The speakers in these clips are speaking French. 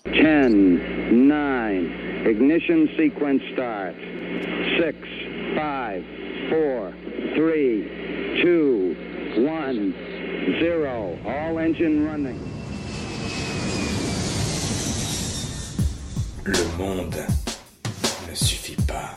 10, 9, ignition sequence start. 6, 5, 4, 3, 2, 1, 0. All engine running. Le monde ne suffit pas.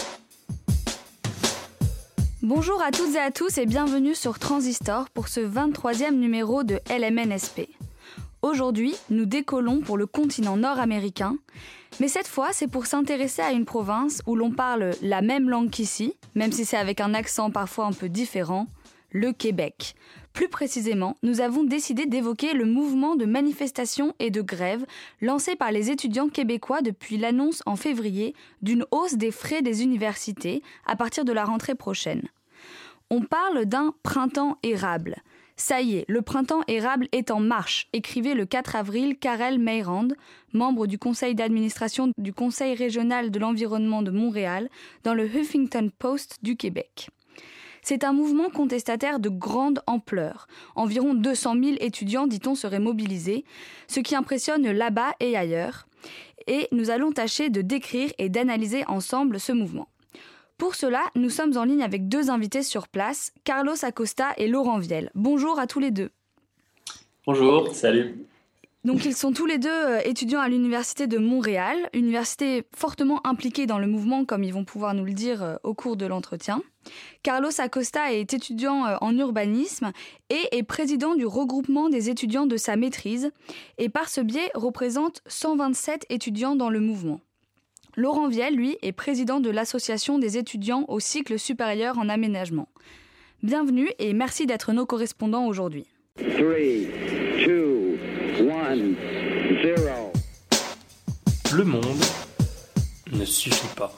Bonjour à toutes et à tous et bienvenue sur Transistor pour ce 23e numéro de LMNSP. Aujourd'hui, nous décollons pour le continent nord-américain, mais cette fois, c'est pour s'intéresser à une province où l'on parle la même langue qu'ici, même si c'est avec un accent parfois un peu différent, le Québec. Plus précisément, nous avons décidé d'évoquer le mouvement de manifestation et de grève lancé par les étudiants québécois depuis l'annonce en février d'une hausse des frais des universités à partir de la rentrée prochaine. On parle d'un printemps érable. Ça y est, le printemps érable est en marche, écrivait le 4 avril Karel Meyrand, membre du conseil d'administration du Conseil régional de l'environnement de Montréal, dans le Huffington Post du Québec. C'est un mouvement contestataire de grande ampleur. Environ 200 000 étudiants, dit-on, seraient mobilisés, ce qui impressionne là-bas et ailleurs. Et nous allons tâcher de décrire et d'analyser ensemble ce mouvement. Pour cela, nous sommes en ligne avec deux invités sur place, Carlos Acosta et Laurent Viel. Bonjour à tous les deux. Bonjour, salut. Donc ils sont tous les deux étudiants à l'Université de Montréal, université fortement impliquée dans le mouvement, comme ils vont pouvoir nous le dire au cours de l'entretien. Carlos Acosta est étudiant en urbanisme et est président du regroupement des étudiants de sa maîtrise, et par ce biais représente 127 étudiants dans le mouvement. Laurent Viel, lui, est président de l'association des étudiants au cycle supérieur en aménagement. Bienvenue et merci d'être nos correspondants aujourd'hui. 3, 2, 1, 0. Le monde ne suffit pas.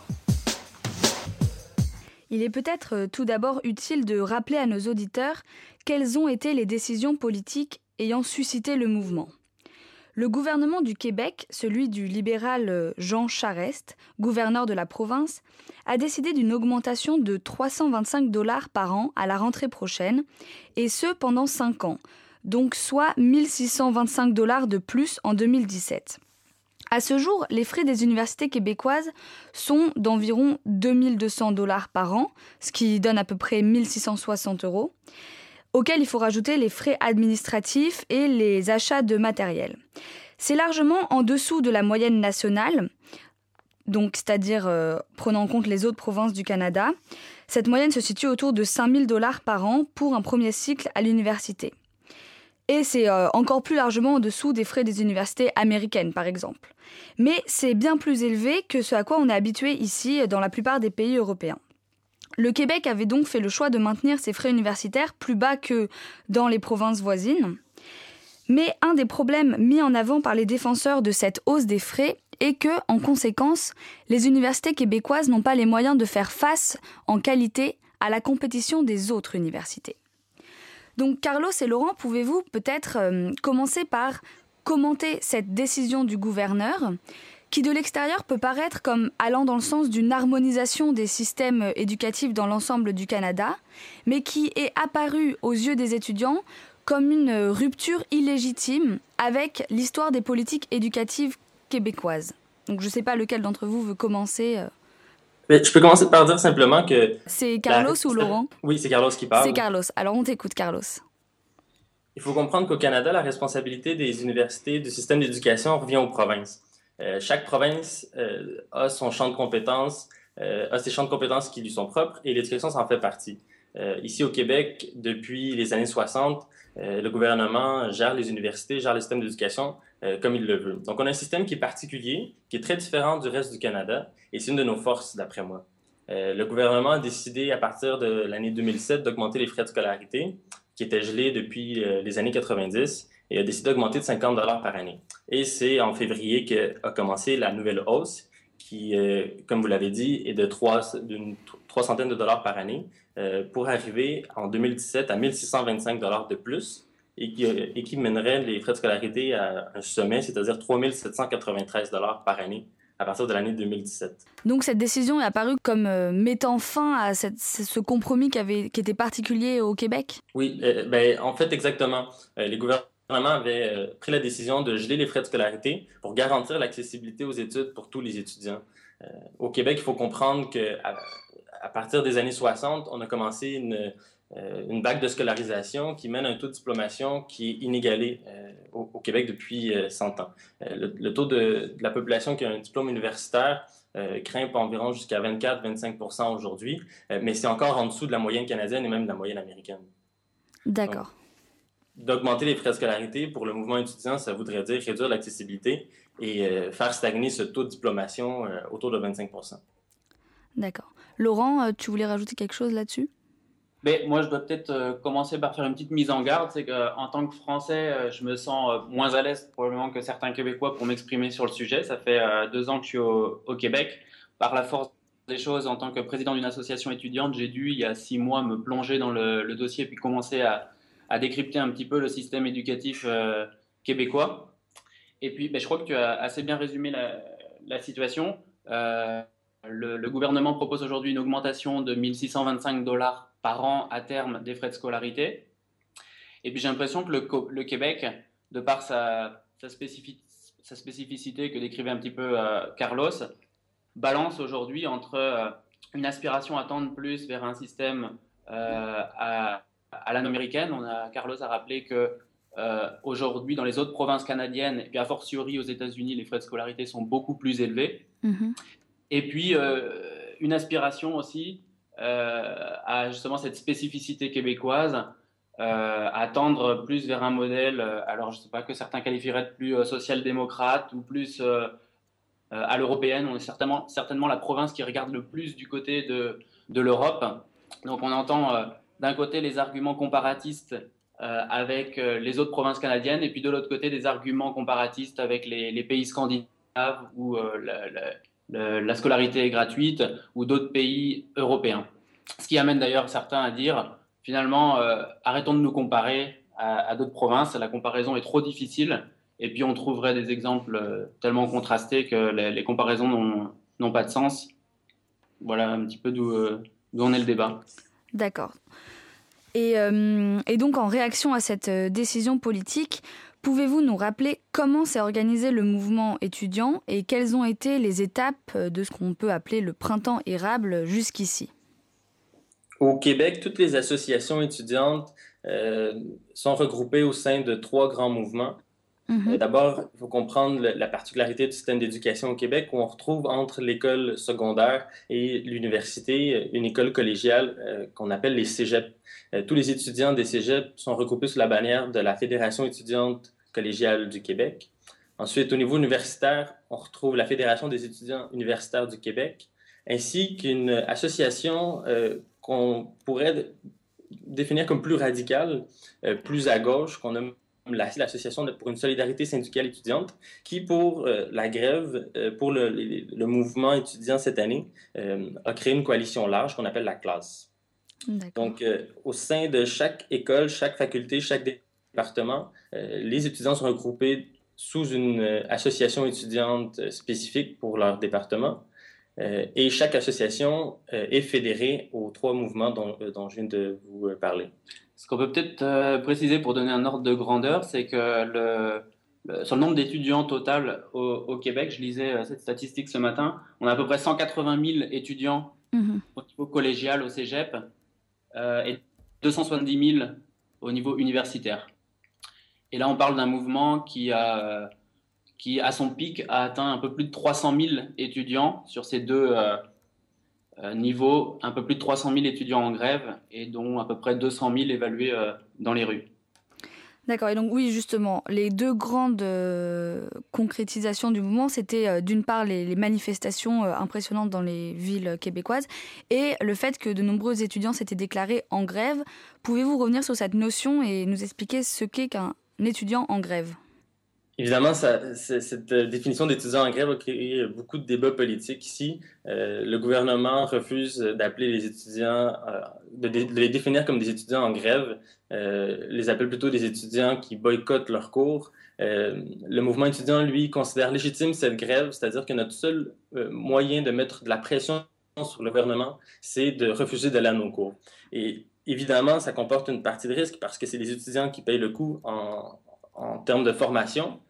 Il est peut-être tout d'abord utile de rappeler à nos auditeurs quelles ont été les décisions politiques ayant suscité le mouvement. Le gouvernement du Québec, celui du libéral Jean Charest, gouverneur de la province, a décidé d'une augmentation de 325 $ par an à la rentrée prochaine, et ce pendant 5 ans, donc soit 1 625 $ de plus en 2017. À ce jour, les frais des universités québécoises sont d'environ 2 200 $ par an, ce qui donne à peu près 1 660 €. Auquel il faut rajouter les frais administratifs et les achats de matériel. C'est largement en dessous de la moyenne nationale, donc c'est-à-dire prenant en compte les autres provinces du Canada. Cette moyenne se situe autour de 5 000 $ par an pour un premier cycle à l'université. Et c'est encore plus largement en dessous des frais des universités américaines, par exemple. Mais c'est bien plus élevé que ce à quoi on est habitué ici dans la plupart des pays européens. Le Québec avait donc fait le choix de maintenir ses frais universitaires plus bas que dans les provinces voisines. Mais un des problèmes mis en avant par les défenseurs de cette hausse des frais est que, en conséquence, les universités québécoises n'ont pas les moyens de faire face en qualité à la compétition des autres universités. Donc Carlos et Laurent, pouvez-vous peut-être commencer par commenter cette décision du gouverneur qui de l'extérieur peut paraître comme allant dans le sens d'une harmonisation des systèmes éducatifs dans l'ensemble du Canada, mais qui est apparue aux yeux des étudiants comme une rupture illégitime avec l'histoire des politiques éducatives québécoises. Donc je ne sais pas lequel d'entre vous veut commencer. Mais je peux commencer par dire simplement que... C'est Carlos ou Laurent ? Oui, c'est Carlos qui parle. C'est Carlos. Alors on t'écoute, Carlos. Il faut comprendre qu'au Canada, la responsabilité des universités, du système d'éducation revient aux provinces. Chaque province a son champ de compétences, a ses champs de compétences qui lui sont propres et l'éducation s'en fait partie. Ici au Québec, depuis les années 60, le gouvernement gère les universités, gère le système d'éducation comme il le veut. Donc on a un système qui est particulier, qui est très différent du reste du Canada et c'est une de nos forces d'après moi. Le gouvernement a décidé à partir de l'année 2007 d'augmenter les frais de scolarité qui étaient gelés depuis les années 90 et a décidé d'augmenter de 50 $ par année. Et c'est en février qu'a commencé la nouvelle hausse qui, comme vous l'avez dit, est d'une 300 $ par année pour arriver en 2017 à 1 625 $ de plus et qui mènerait les frais de scolarité à un sommet, c'est-à-dire 3 793 $ par année à partir de l'année 2017. Donc cette décision est apparue comme mettant fin à ce compromis qui était particulier au Québec? Oui, en fait exactement. Les gouvernements gouvernement avait pris la décision de geler les frais de scolarité pour garantir l'accessibilité aux études pour tous les étudiants. Au Québec, il faut comprendre qu'à partir des années 60, on a commencé une vague de scolarisation qui mène à un taux de diplomation qui est inégalé au Québec depuis 100 ans. Le taux de la population qui a un diplôme universitaire grimpe environ jusqu'à 24-25% aujourd'hui, mais c'est encore en dessous de la moyenne canadienne et même de la moyenne américaine. D'accord. D'augmenter les frais de scolarité pour le mouvement étudiant, ça voudrait dire réduire l'accessibilité et faire stagner ce taux de diplomation autour de 25%. D'accord. Laurent, tu voulais rajouter quelque chose là-dessus? Mais moi, je dois peut-être commencer par faire une petite mise en garde. C'est qu'en tant que Français, je me sens moins à l'aise probablement que certains Québécois pour m'exprimer sur le sujet. Ça fait 2 ans que je suis au Québec. Par la force des choses, en tant que président d'une association étudiante, j'ai dû, il y a 6 mois, me plonger dans le dossier puis commencer à décrypter un petit peu le système éducatif québécois. Et puis, je crois que tu as assez bien résumé la situation. Le gouvernement propose aujourd'hui une augmentation de 1 625 $ par an à terme des frais de scolarité. Et puis j'ai l'impression que le Québec, de par sa spécificité que décrivait un petit peu Carlos, balance aujourd'hui entre une aspiration à tendre plus vers un système à l'américaine. Carlos a rappelé que aujourd'hui, dans les autres provinces canadiennes, et puis a fortiori aux États-Unis, les frais de scolarité sont beaucoup plus élevés. Mm-hmm. Et puis, une aspiration aussi à justement cette spécificité québécoise, à tendre plus vers un modèle, alors je ne sais pas, que certains qualifieraient de plus social-démocrate ou plus à l'européenne. On est certainement la province qui regarde le plus du côté de l'Europe. Donc on entend d'un côté les arguments comparatistes avec les autres provinces canadiennes, et puis de l'autre côté des arguments comparatistes avec les pays scandinaves où la scolarité est gratuite, ou d'autres pays européens. Ce qui amène d'ailleurs certains à dire, finalement, arrêtons de nous comparer à d'autres provinces, la comparaison est trop difficile, et puis on trouverait des exemples tellement contrastés que les comparaisons n'ont pas de sens. Voilà un petit peu d'où en est le débat. D'accord. Et donc, en réaction à cette décision politique, pouvez-vous nous rappeler comment s'est organisé le mouvement étudiant et quelles ont été les étapes de ce qu'on peut appeler le printemps érable jusqu'ici? Au Québec, toutes les associations étudiantes sont regroupées au sein de 3 grands mouvements. Mm-hmm. D'abord, il faut comprendre la particularité du système d'éducation au Québec, où on retrouve entre l'école secondaire et l'université une école collégiale qu'on appelle les cégeps. Tous les étudiants des cégeps sont regroupés sous la bannière de la Fédération étudiante collégiale du Québec. Ensuite, au niveau universitaire, on retrouve la Fédération des étudiants universitaires du Québec, ainsi qu'une association qu'on pourrait définir comme plus radicale, plus à gauche, qu'on nomme l'Association pour une solidarité syndicale étudiante, qui, pour la grève, pour le mouvement étudiant cette année, a créé une coalition large qu'on appelle la classe. D'accord. Donc, au sein de chaque école, chaque faculté, chaque département, les étudiants sont regroupés sous une association étudiante spécifique pour leur département. Et chaque association est fédérée aux 3 mouvements dont je viens de vous parler. Ce qu'on peut peut-être préciser pour donner un ordre de grandeur, c'est que sur le nombre d'étudiants total au Québec, je lisais cette statistique ce matin, on a à peu près 180 000 étudiants au niveau collégial au cégep et 270 000 au niveau universitaire. Et là, on parle d'un mouvement qui, à son pic, a atteint un peu plus de 300 000 étudiants sur ces 2 niveaux, un peu plus de 300 000 étudiants en grève et dont à peu près 200 000 évalués dans les rues. D'accord, et donc oui, justement, les 2 grandes concrétisations du mouvement, c'était d'une part les manifestations impressionnantes dans les villes québécoises et le fait que de nombreux étudiants s'étaient déclarés en grève. Pouvez-vous revenir sur cette notion et nous expliquer ce qu'est qu'un étudiant en grève? Évidemment, cette définition d'étudiant en grève a créé beaucoup de débats politiques ici. Le gouvernement refuse d'appeler les étudiants, de les définir comme des étudiants en grève, les appelle plutôt des étudiants qui boycottent leurs cours. Le mouvement étudiant, lui, considère légitime cette grève, c'est-à-dire que notre seul moyen de mettre de la pression sur le gouvernement, c'est de refuser d'aller à nos cours. Et évidemment, ça comporte une partie de risque parce que c'est les étudiants qui payent le coût en termes de formation,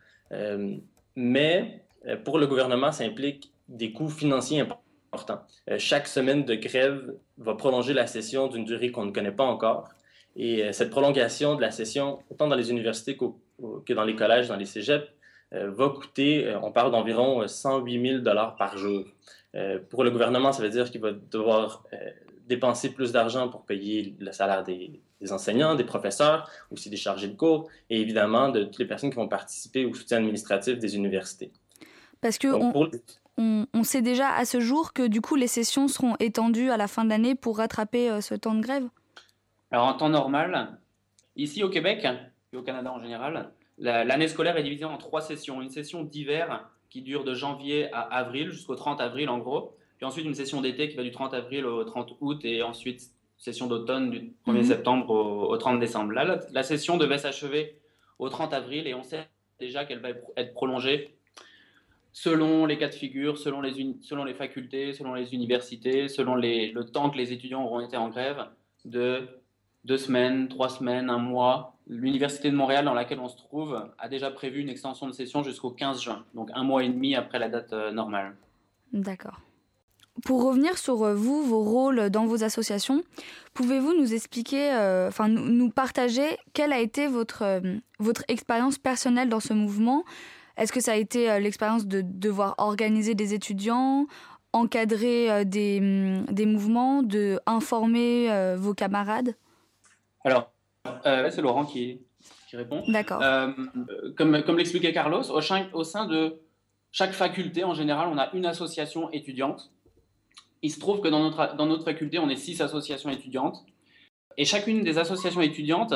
mais pour le gouvernement, ça implique des coûts financiers importants. Chaque semaine de grève va prolonger la session d'une durée qu'on ne connaît pas encore. Et cette prolongation de la session, autant dans les universités que dans les collèges, dans les cégeps, va coûter, on parle d'environ 108 000 $ par jour. Pour le gouvernement, ça veut dire qu'il va devoir dépenser plus d'argent pour payer le salaire des enseignants, des professeurs, aussi des chargés de cours, et évidemment de toutes les personnes qui vont participer au soutien administratif des universités. Parce que on sait déjà à ce jour que du coup les sessions seront étendues à la fin de l'année pour rattraper ce temps de grève. Alors en temps normal, ici au Québec et au Canada en général, l'année scolaire est divisée en 3 sessions. Une session d'hiver qui dure de janvier à avril, jusqu'au 30 avril en gros, puis ensuite une session d'été qui va du 30 avril au 30 août, et ensuite session d'automne du 1er septembre au 30 décembre. Là, la session devait s'achever au 30 avril, et on sait déjà qu'elle va être prolongée selon les cas de figure, selon les facultés, selon les universités, selon le temps que les étudiants auront été en grève, de 2 semaines, 3 semaines, 1 mois. L'Université de Montréal, dans laquelle on se trouve, a déjà prévu une extension de session jusqu'au 15 juin, donc 1 mois et demi après la date normale. D'accord. Pour revenir sur vous, vos rôles dans vos associations, pouvez-vous nous expliquer, nous partager quelle a été votre expérience personnelle dans ce mouvement ? Est-ce que ça a été l'expérience de devoir organiser des étudiants, encadrer des mouvements, de informer vos camarades ? Alors, c'est Laurent qui répond. D'accord. Comme l'expliquait Carlos, au sein de chaque faculté, en général, on a une association étudiante. Il se trouve que dans notre faculté, on est 6 associations étudiantes. Et chacune des associations étudiantes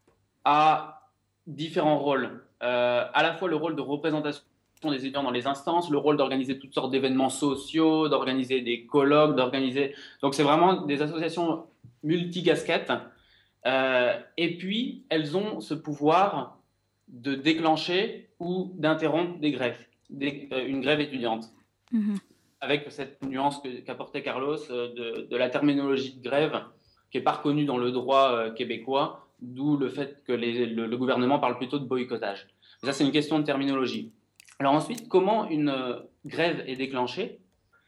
a différents rôles. À la fois le rôle de représentation des étudiants dans les instances, le rôle d'organiser toutes sortes d'événements sociaux, d'organiser des colloques, Donc, c'est vraiment des associations multicasquettes. Et puis, elles ont ce pouvoir de déclencher ou d'interrompre des grèves, une grève étudiante. Mmh. Avec cette nuance qu'apportait Carlos de la terminologie de grève, qui n'est pas reconnue dans le droit québécois, d'où le fait que le gouvernement parle plutôt de boycottage. Mais ça, c'est une question de terminologie. Alors ensuite, comment une grève est déclenchée ?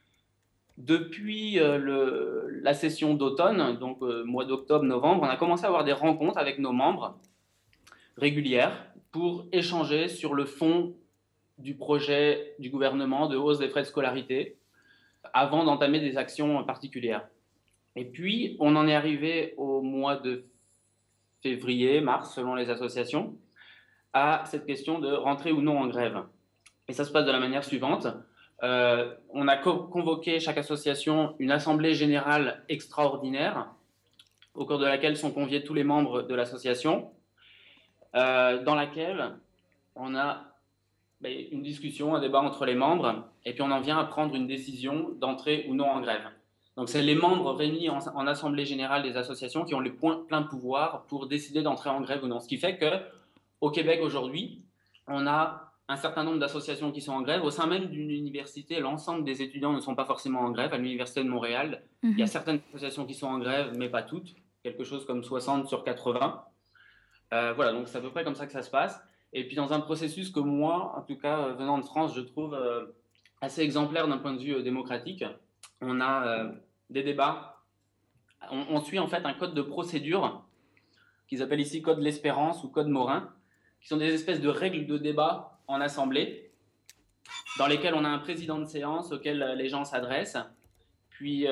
Depuis la session d'automne, donc mois d'octobre, novembre, on a commencé à avoir des rencontres avec nos membres régulières pour échanger sur le fond du projet du gouvernement de hausse des frais de scolarité avant d'entamer des actions particulières. Et puis, on en est arrivé au mois de février, mars, selon les associations, à cette question de rentrer ou non en grève. Et ça se passe de la manière suivante. On a convoqué chaque association une assemblée générale extraordinaire au cours de laquelle sont conviés tous les membres de l'association, dans laquelle on a une discussion, un débat entre les membres, et puis on en vient à prendre une décision d'entrer ou non en grève. Donc c'est les membres réunis en assemblée générale des associations qui ont les pleins pouvoirs pour décider d'entrer en grève ou non. Ce qui fait qu'au Québec aujourd'hui, on a un certain nombre d'associations qui sont en grève. Au sein même d'une université, l'ensemble des étudiants ne sont pas forcément en grève. À l'Université de Montréal, il y a certaines associations qui sont en grève, mais pas toutes. Quelque chose comme 60 sur 80. Voilà, donc c'est à peu près comme ça que ça se passe. Et puis dans un processus que moi, en tout cas venant de France, je trouve assez exemplaire d'un point de vue démocratique. On a des débats. On suit en fait un code de procédure qu'ils appellent ici code l'Espérance ou code Morin, qui sont des espèces de règles de débat en assemblée, dans lesquelles on a un président de séance auquel les gens s'adressent, puis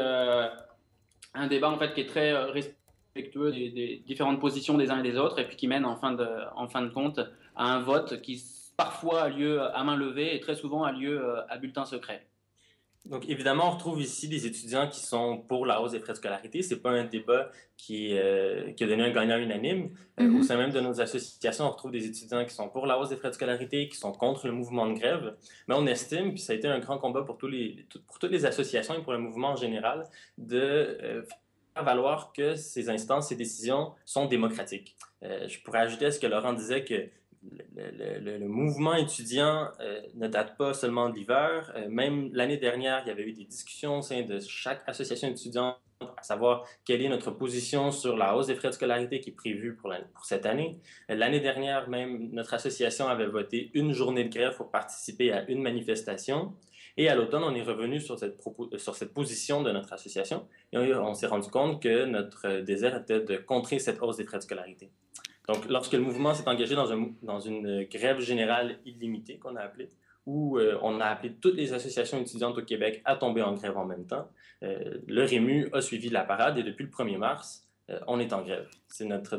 un débat en fait qui est très respectueux des différentes positions des uns et des autres, et puis qui mène en fin de compte à un vote qui parfois a lieu à main levée et très souvent a lieu à bulletin secret. Donc, évidemment, on retrouve ici des étudiants qui sont pour la hausse des frais de scolarité. Ce n'est pas un débat qui a donné un gagnant unanime. Au sein même de nos associations, on retrouve des étudiants qui sont pour la hausse des frais de scolarité, qui sont contre le mouvement de grève. Mais on estime, puis ça a été un grand combat pour toutes les associations et pour le mouvement en général, de faire valoir que ces instances, ces décisions sont démocratiques. Je pourrais ajouter à ce que Laurent disait que le mouvement étudiant ne date pas seulement de l'hiver. Même l'année dernière, il y avait eu des discussions au sein de chaque association étudiante à savoir quelle est notre position sur la hausse des frais de scolarité qui est prévue pour cette année. L'année dernière, même, notre association avait voté une journée de grève pour participer à une manifestation. Et à l'automne, on est revenu sur cette position de notre association et on s'est rendu compte que notre désir était de contrer cette hausse des frais de scolarité. Donc, lorsque le mouvement s'est engagé dans une grève générale illimitée, qu'on a appelée, où on a appelé toutes les associations étudiantes au Québec à tomber en grève en même temps, le REMU a suivi la parade et depuis le 1er mars, on est en grève. C'est notre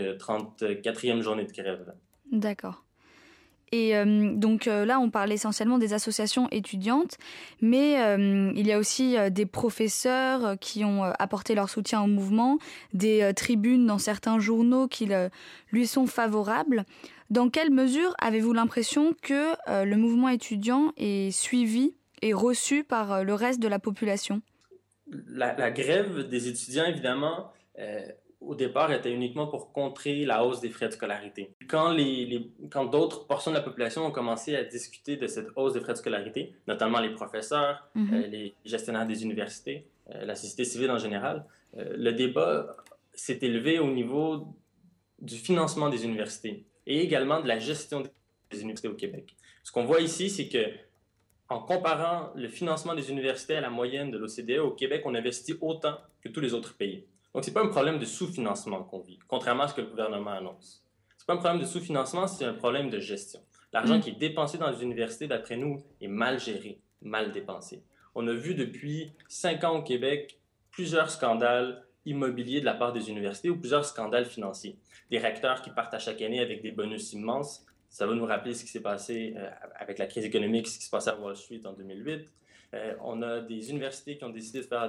34e journée de grève. Là. D'accord. Et là, on parle essentiellement des associations étudiantes, mais il y a aussi des professeurs qui ont apporté leur soutien au mouvement, des tribunes dans certains journaux qui lui sont favorables. Dans quelle mesure avez-vous l'impression que le mouvement étudiant est suivi et reçu par le reste de la population? La grève des étudiants, évidemment, au départ, était uniquement pour contrer la hausse des frais de scolarité. Quand d'autres portions de la population ont commencé à discuter de cette hausse des frais de scolarité, notamment les professeurs, les gestionnaires des universités, la société civile en général, le débat s'est élevé au niveau du financement des universités et également de la gestion des universités au Québec. Ce qu'on voit ici, c'est que en comparant le financement des universités à la moyenne de l'OCDE, au Québec, on investit autant que tous les autres pays. Donc, ce n'est pas un problème de sous-financement qu'on vit, contrairement à ce que le gouvernement annonce. Ce n'est pas un problème de sous-financement, c'est un problème de gestion. L'argent qui est dépensé dans les universités, d'après nous, est mal géré, mal dépensé. On a vu depuis 5 ans au Québec plusieurs scandales immobiliers de la part des universités ou plusieurs scandales financiers. Des recteurs qui partent à chaque année avec des bonus immenses. Ça va nous rappeler ce qui s'est passé avec la crise économique, ce qui se passait à Wall Street en 2008. On a des universités qui ont décidé de faire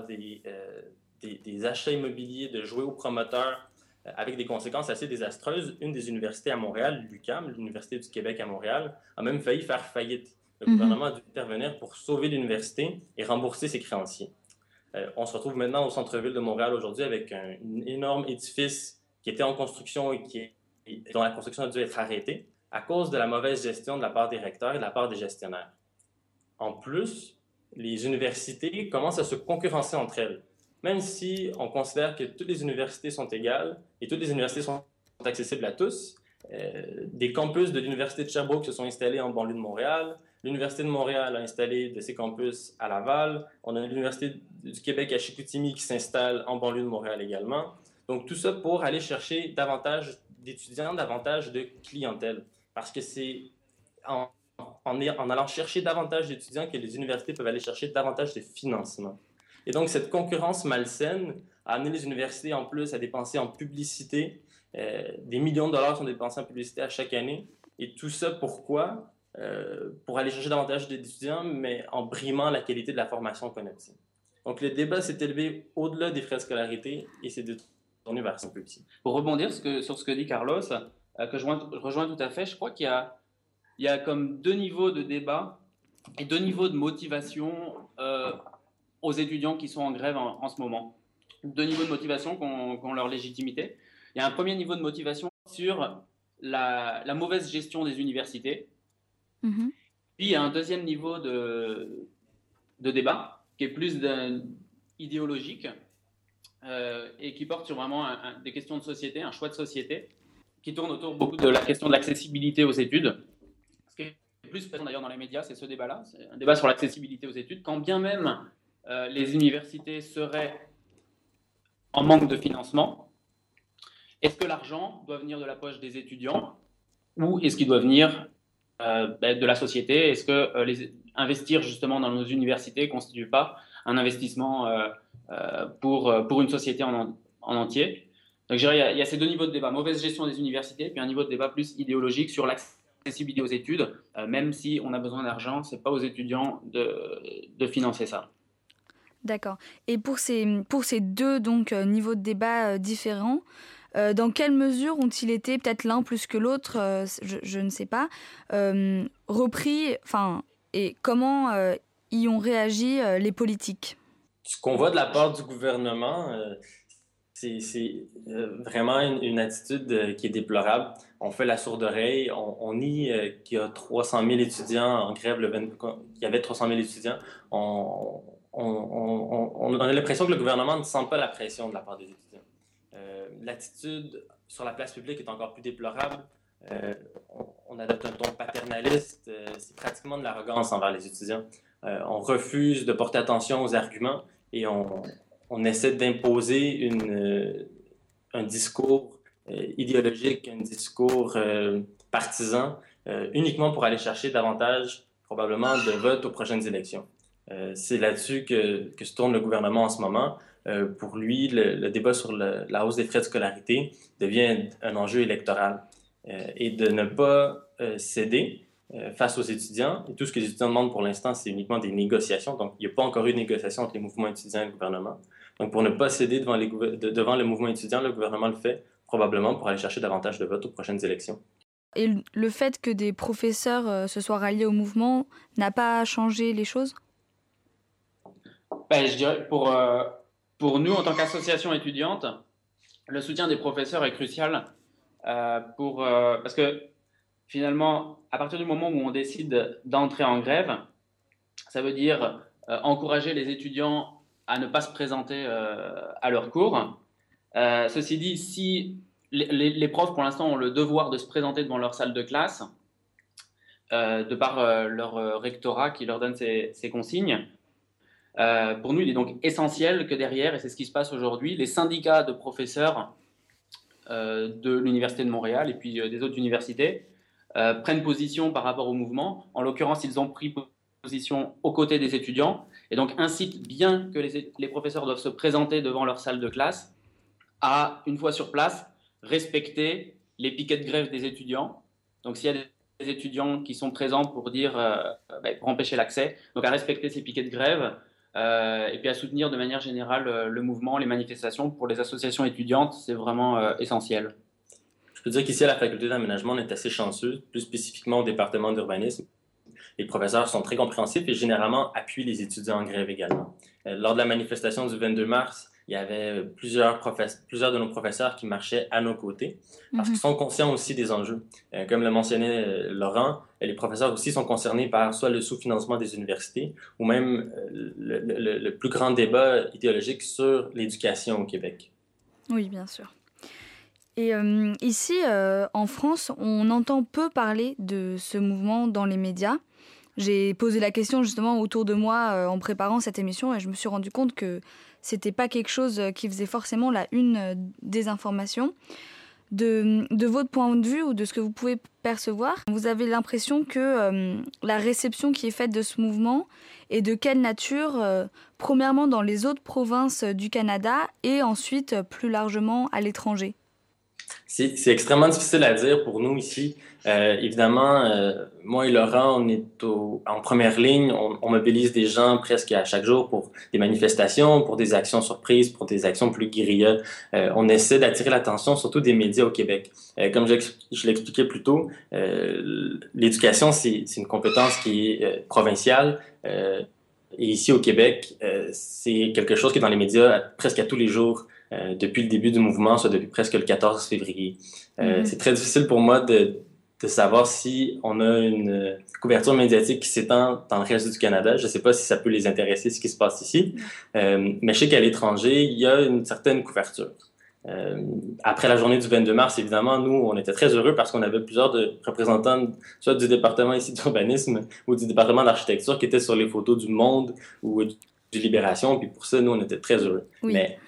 des achats immobiliers, de jouer aux promoteurs avec des conséquences assez désastreuses. Une des universités à Montréal, l'UQAM, l'Université du Québec à Montréal, a même failli faire faillite. Le gouvernement a dû intervenir pour sauver l'université et rembourser ses créanciers. On se retrouve maintenant au centre-ville de Montréal aujourd'hui avec un énorme édifice qui était en construction et dont la construction a dû être arrêtée à cause de la mauvaise gestion de la part des recteurs et de la part des gestionnaires. En plus, les universités commencent à se concurrencer entre elles. Même si on considère que toutes les universités sont égales et toutes les universités sont accessibles à tous, des campus de l'Université de Sherbrooke se sont installés en banlieue de Montréal. L'Université de Montréal a installé de ses campus à Laval. On a l'Université du Québec à Chicoutimi qui s'installe en banlieue de Montréal également. Donc, tout ça pour aller chercher davantage d'étudiants, davantage de clientèle. Parce que c'est en allant chercher davantage d'étudiants que les universités peuvent aller chercher davantage de financement. Et donc, cette concurrence malsaine a amené les universités en plus à dépenser en publicité. Des millions de dollars sont dépensés en publicité à chaque année. Et tout ça, pourquoi? Pour aller chercher davantage d'étudiants, mais en brimant la qualité de la formation qu'on obtient. Donc, le débat s'est élevé au-delà des frais de scolarité et s'est détourné vers son petit. Pour rebondir sur ce que dit Carlos, que je rejoins tout à fait, je crois qu'il y a comme 2 niveaux de débat et 2 niveaux de motivation aux étudiants qui sont en grève en ce moment. 2 niveaux de motivation qui ont leur légitimité. Il y a un premier niveau de motivation sur la mauvaise gestion des universités. Puis il y a un deuxième niveau de débat qui est plus idéologique et qui porte sur vraiment des questions de société, un choix de société, qui tourne autour beaucoup de la question de l'accessibilité aux études. Ce qui est plus présent d'ailleurs dans les médias, c'est ce débat-là, c'est un débat sur l'accessibilité aux études, quand bien même les universités seraient en manque de financement. Est-ce que l'argent doit venir de la poche des étudiants ou est-ce qu'il doit venir de la société? Est-ce que investir justement dans nos universités ne constitue pas un investissement pour une société en entier? Donc, je dirais, il y a ces 2 niveaux de débat, mauvaise gestion des universités, puis un niveau de débat plus idéologique sur l'accessibilité aux études. Même si on a besoin d'argent, ce n'est pas aux étudiants de financer ça. D'accord. Et pour ces 2 niveaux de débat différents, dans quelle mesure ont-ils été, peut-être l'un plus que l'autre, je ne sais pas, repris, et comment y ont réagi les politiques? Ce qu'on voit de la part du gouvernement, c'est vraiment une attitude qui est déplorable. On fait la sourde oreille, on nie qu'il y a 300 000 étudiants en grève, qu'il y avait 300 000 étudiants. On on a l'impression que le gouvernement ne sent pas la pression de la part des étudiants. L'attitude sur la place publique est encore plus déplorable. On adopte un ton paternaliste, c'est pratiquement de l'arrogance envers les étudiants. On refuse de porter attention aux arguments et on essaie d'imposer un discours idéologique, un discours partisan, uniquement pour aller chercher davantage, probablement, de votes aux prochaines élections. C'est là-dessus que se tourne le gouvernement en ce moment. Pour lui, le débat sur la hausse des frais de scolarité devient un enjeu électoral. Et de ne pas céder face aux étudiants. Et tout ce que les étudiants demandent pour l'instant, c'est uniquement des négociations. Donc, il n'y a pas encore eu de négociation entre les mouvements étudiants et le gouvernement. Donc, pour ne pas céder devant le mouvement étudiant, le gouvernement le fait probablement pour aller chercher davantage de votes aux prochaines élections. Et le fait que des professeurs se soient ralliés au mouvement n'a pas changé les choses ? Je dirais pour nous, en tant qu'association étudiante, le soutien des professeurs est crucial parce que finalement, à partir du moment où on décide d'entrer en grève, ça veut dire encourager les étudiants à ne pas se présenter à leurs cours. Ceci dit, si les profs, pour l'instant, ont le devoir de se présenter devant leur salle de classe, de par leur rectorat qui leur donne ces consignes, pour nous, il est donc essentiel que derrière, et c'est ce qui se passe aujourd'hui, les syndicats de professeurs de l'Université de Montréal et puis des autres universités prennent position par rapport au mouvement. En l'occurrence, ils ont pris position aux côtés des étudiants et donc incitent bien que les professeurs doivent se présenter devant leur salle de classe à, une fois sur place, respecter les piquets de grève des étudiants. Donc, s'il y a des étudiants qui sont présents pour pour empêcher l'accès, donc à respecter ces piquets de grève et puis à soutenir de manière générale le mouvement, les manifestations. Pour les associations étudiantes, c'est vraiment essentiel. Je peux dire qu'ici, à la faculté d'aménagement, on est assez chanceux, plus spécifiquement au département d'urbanisme. Les professeurs sont très compréhensifs et généralement appuient les étudiants en grève également. Lors de la manifestation du 22 mars, il y avait plusieurs de nos professeurs qui marchaient à nos côtés parce qu'ils sont conscients aussi des enjeux. Comme le mentionnait Laurent, les professeurs aussi sont concernés par soit le sous-financement des universités ou même le plus grand débat idéologique sur l'éducation au Québec. Oui, bien sûr. Et ici, en France, on entend peu parler de ce mouvement dans les médias. J'ai posé la question justement autour de moi en préparant cette émission et je me suis rendu compte que c'était pas quelque chose qui faisait forcément la une des informations. De votre point de vue ou de ce que vous pouvez percevoir, vous avez l'impression que la réception qui est faite de ce mouvement est de quelle nature, premièrement dans les autres provinces du Canada et ensuite plus largement à l'étranger? C'est extrêmement difficile à dire pour nous ici. Évidemment, moi et Laurent, on est en première ligne. On mobilise des gens presque à chaque jour pour des manifestations, pour des actions surprises, pour des actions plus guérilla. On essaie d'attirer l'attention surtout des médias au Québec. Comme je l'expliquais plus tôt, l'éducation, c'est une compétence qui est provinciale. Et ici au Québec, c'est quelque chose qui est dans les médias presque à tous les jours. Depuis le début du mouvement, soit depuis presque le 14 février. C'est très difficile pour moi de savoir si on a une couverture médiatique qui s'étend dans le reste du Canada. Je ne sais pas si ça peut les intéresser, ce qui se passe ici. Mais je sais qu'à l'étranger, il y a une certaine couverture. Après la journée du 22 mars, évidemment, nous, on était très heureux parce qu'on avait plusieurs représentants, soit du département ici d'urbanisme ou du département d'architecture qui étaient sur les photos du Monde ou du Libération. Puis pour ça, nous, on était très heureux. Oui. Mais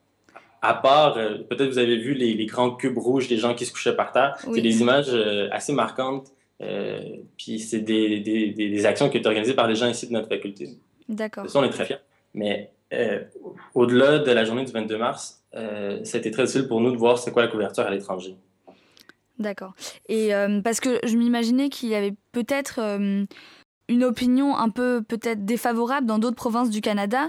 à part, peut-être vous avez vu les grands cubes rouges des gens qui se couchaient par terre. Oui. C'est des images assez marquantes. Puis c'est des actions qui ont été organisées par les gens ici de notre faculté. D'accord. De ça, on est très fiers. Mais au-delà de la journée du 22 mars, ça a été très difficile pour nous de voir c'est quoi la couverture à l'étranger. D'accord. Et parce que je m'imaginais qu'il y avait peut-être une opinion un peu peut-être défavorable dans d'autres provinces du Canada,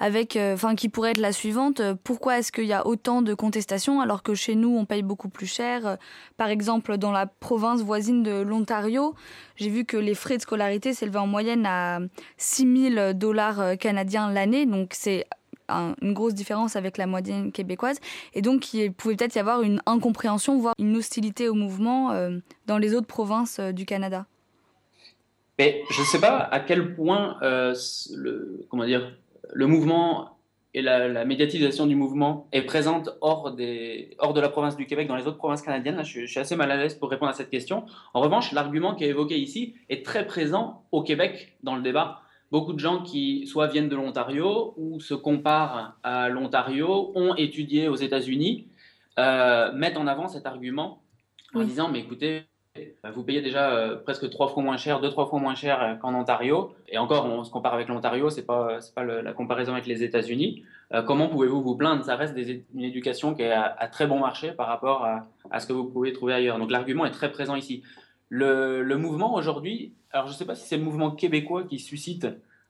qui pourrait être la suivante. Pourquoi est-ce qu'il y a autant de contestations alors que chez nous on paye beaucoup plus cher? Par exemple, dans la province voisine de l'Ontario, j'ai vu que les frais de scolarité s'élevaient en moyenne à 6 000 $ canadiens l'année, donc c'est une grosse différence avec la moyenne québécoise. Et donc il pouvait peut-être y avoir une incompréhension, voire une hostilité au mouvement dans les autres provinces du Canada. Mais je ne sais pas à quel point le mouvement et la médiatisation du mouvement est présente hors de la province du Québec, dans les autres provinces canadiennes. Là, je suis assez mal à l'aise pour répondre à cette question. En revanche, l'argument qui est évoqué ici est très présent au Québec dans le débat. Beaucoup de gens qui soit viennent de l'Ontario ou se comparent à l'Ontario, ont étudié aux États-Unis, mettent en avant cet argument en disant « mais écoutez, vous payez déjà presque 3 fois moins cher, 2-3 fois moins cher qu'en Ontario. Et encore, on se compare avec l'Ontario, c'est pas la comparaison avec les États-Unis. Comment pouvez-vous vous plaindre ? Ça reste une éducation qui est à très bon marché par rapport à ce que vous pouvez trouver ailleurs. Donc l'argument est très présent ici. Le mouvement aujourd'hui, alors je ne sais pas si c'est le mouvement québécois qui suscite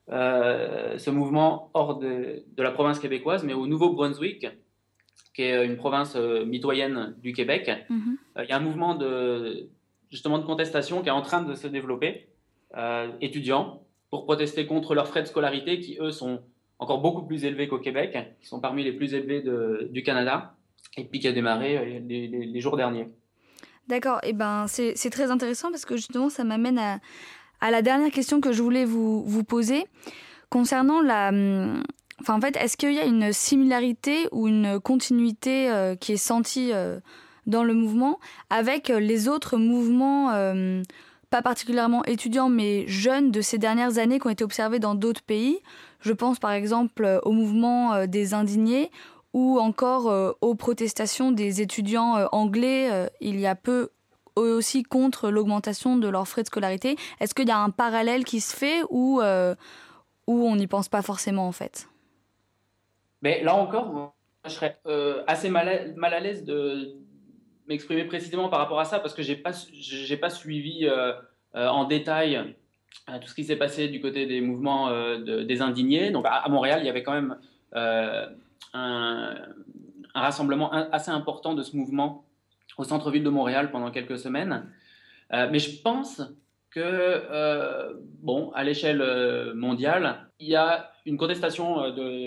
ce mouvement hors de la province québécoise, mais au Nouveau-Brunswick, qui est une province mitoyenne du Québec, il y a un mouvement justement de contestation qui est en train de se développer, étudiants, pour protester contre leurs frais de scolarité qui, eux, sont encore beaucoup plus élevés qu'au Québec, qui sont parmi les plus élevés du Canada, et puis qui a démarré les jours derniers. D'accord, et ben c'est très intéressant parce que justement ça m'amène à la dernière question que je voulais vous poser concernant en fait, est-ce qu'il y a une similarité ou une continuité qui est sentie dans le mouvement avec les autres mouvements, pas particulièrement étudiants, mais jeunes de ces dernières années qui ont été observés dans d'autres pays ? Je pense par exemple au mouvement des indignés ou encore aux protestations des étudiants anglais il y a peu, eux aussi contre l'augmentation de leurs frais de scolarité. Est-ce qu'il y a un parallèle qui se fait ou on n'y pense pas forcément en fait ? Mais là encore, je serais assez mal à l'aise de m'exprimer précisément par rapport à ça parce que j'ai pas suivi en détail tout ce qui s'est passé du côté des mouvements des indignés. Donc à Montréal, il y avait quand même un rassemblement assez important de ce mouvement au centre-ville de Montréal pendant quelques semaines. Mais je pense que, à l'échelle mondiale, il y a une contestation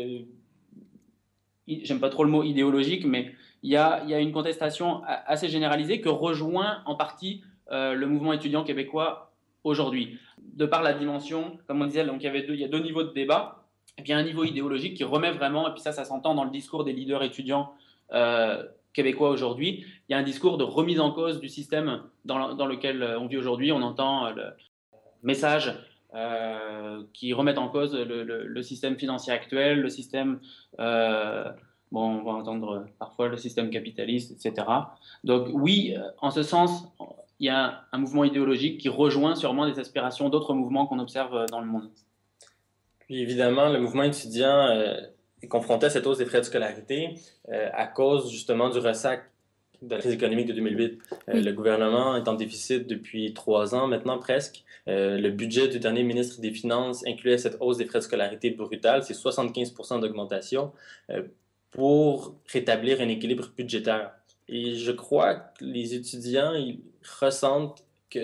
j'aime pas trop le mot idéologique, mais il y a une contestation assez généralisée que rejoint en partie le mouvement étudiant québécois aujourd'hui. De par la dimension, comme on disait, donc il y a deux niveaux de débat, et puis il y a un niveau idéologique qui remet vraiment, et puis ça s'entend dans le discours des leaders étudiants québécois aujourd'hui, il y a un discours de remise en cause du système dans lequel on vit aujourd'hui. On entend le message qui remettent en cause le système financier actuel, le système, on va entendre parfois le système capitaliste, etc. Donc oui, en ce sens, il y a un mouvement idéologique qui rejoint sûrement des aspirations d'autres mouvements qu'on observe dans le monde. Puis évidemment, le mouvement étudiant est confronté à cette hausse des frais de scolarité à cause justement du ressac de la crise économique de 2008. Le gouvernement est en déficit depuis 3 ans maintenant presque. Le budget du dernier ministre des Finances incluait cette hausse des frais de scolarité brutale, c'est 75% d'augmentation pour rétablir un équilibre budgétaire. Et je crois que les étudiants ils ressentent que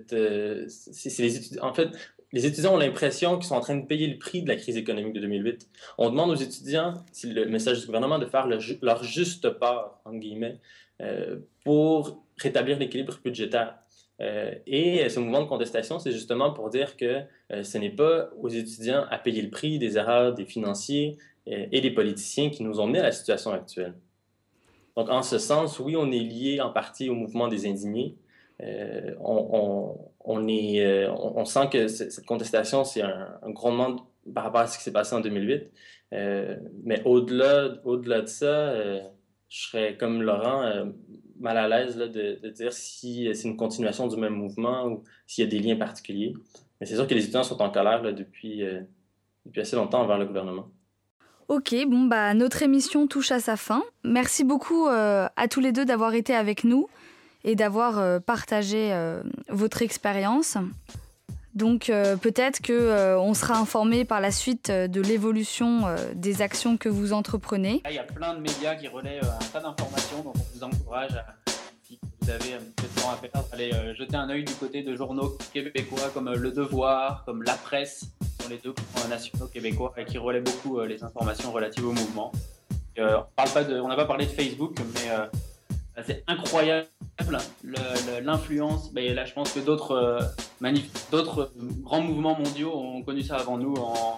les étudiants ont l'impression qu'ils sont en train de payer le prix de la crise économique de 2008. On demande aux étudiants, c'est le message du gouvernement, de faire leur juste part, entre guillemets, pour rétablir l'équilibre budgétaire. Et ce mouvement de contestation, c'est justement pour dire que ce n'est pas aux étudiants à payer le prix des erreurs des financiers et des politiciens qui nous ont menés à la situation actuelle. Donc, en ce sens, oui, on est lié en partie au mouvement des indignés. On sent que cette contestation, c'est un grondement par rapport à ce qui s'est passé en 2008. Mais au-delà de ça, je serais comme Laurent mal à l'aise là, de dire si c'est une continuation du même mouvement ou s'il y a des liens particuliers. Mais c'est sûr que les étudiants sont en colère là, depuis assez longtemps envers le gouvernement. Ok, notre émission touche à sa fin. Merci beaucoup à tous les deux d'avoir été avec nous et d'avoir partagé votre expérience. Donc peut-être qu'on sera informé par la suite de l'évolution des actions que vous entreprenez. Il y a plein de médias qui relaient un tas d'informations, donc on vous encourage, si vous avez un peu de temps à faire, aller jeter un œil du côté de journaux québécois comme Le Devoir, comme La Presse, qui sont les deux nationaux québécois et qui relaient beaucoup les informations relatives au mouvement. On n'a pas parlé de Facebook, mais c'est incroyable l'influence. Là, je pense que d'autres grands mouvements mondiaux ont connu ça avant nous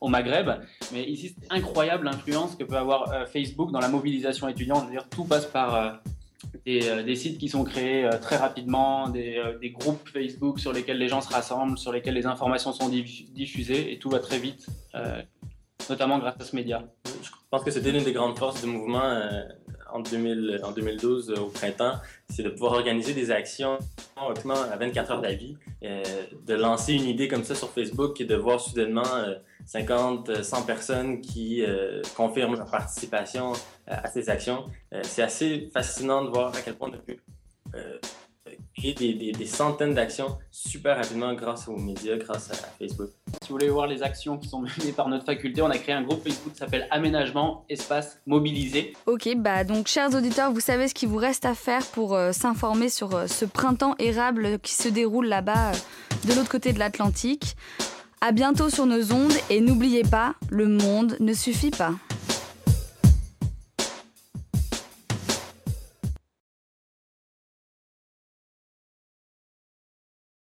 au Maghreb. Mais ici, c'est incroyable l'influence que peut avoir Facebook dans la mobilisation étudiante. Je veux dire, tout passe par des sites qui sont créés très rapidement, des groupes Facebook sur lesquels les gens se rassemblent, sur lesquels les informations sont diffusées, et tout va très vite, notamment grâce à ce média. Je pense que c'était l'une des grandes forces du mouvement en 2012 au printemps, c'est de pouvoir organiser des actions à 24 heures d'avis, de lancer une idée comme ça sur Facebook et de voir soudainement 50, 100 personnes qui confirment leur participation à ces actions. C'est assez fascinant de voir à quel point on a pu créer des centaines d'actions super rapidement grâce aux médias, grâce à Facebook. Si vous voulez voir les actions qui sont menées par notre faculté, on a créé un groupe Facebook qui s'appelle Aménagement Espace Mobilisé. Ok, donc chers auditeurs, vous savez ce qu'il vous reste à faire pour s'informer sur ce printemps érable qui se déroule là-bas de l'autre côté de l'Atlantique. À bientôt sur nos ondes et n'oubliez pas, le monde ne suffit pas.